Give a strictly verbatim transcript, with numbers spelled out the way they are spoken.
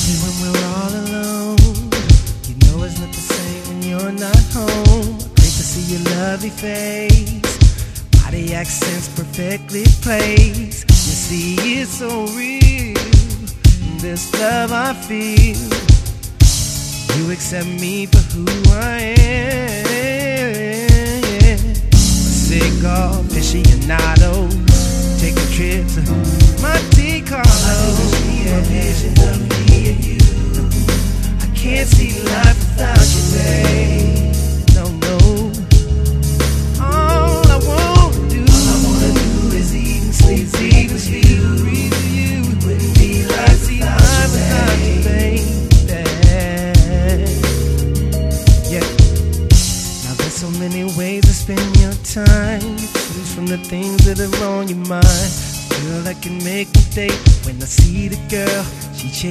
me when we're all alone. You know it's not the same when you're not home. Great to see your lovely face, body accents perfectly placed. You see it's so real, this love I feel. You accept me for who I am. Cigar, aficionado, take a trip to Monte Carlo. A vision of me and you. I can't see life without you, babe. No, no. All I wanna do, all I wanna do is eat and sleep, sleep with you, breathe with you. Wouldn't be life without you, babe. Yeah. Now there's so many ways to spend your time. Choose from the things that are on your mind. Girl, that can make me day when I see the girl. She